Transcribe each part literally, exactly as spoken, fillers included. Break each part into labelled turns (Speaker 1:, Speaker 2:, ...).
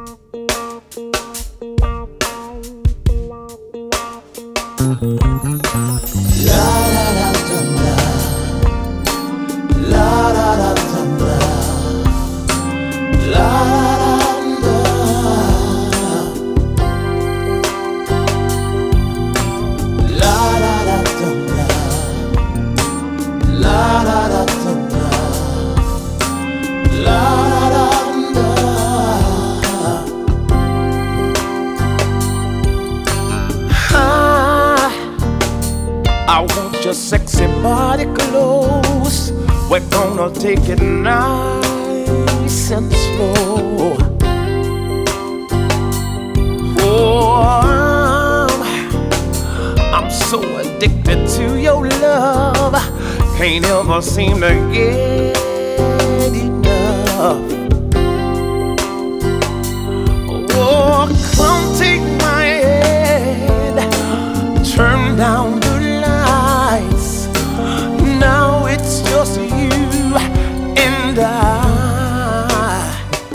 Speaker 1: I want your sexy body close. We're gonna take it nice and slow. Oh, I'm, I'm so addicted to your love. Can't ever seem to get enough. Oh, come take my hand, turn down the lights. Now it's just you and I,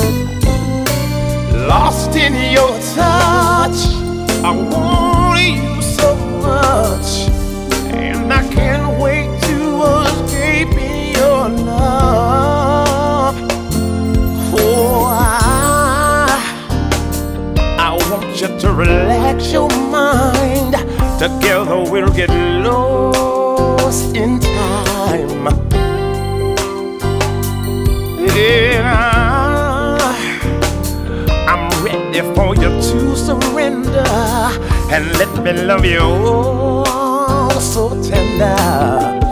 Speaker 1: lost in your touch. I want you so much, and I can't wait to escape in your love. Oh, I, I want you to relax your mind. Together we'll get lost in time. Yeah, I'm ready for you to surrender and let me love you oh, so tender.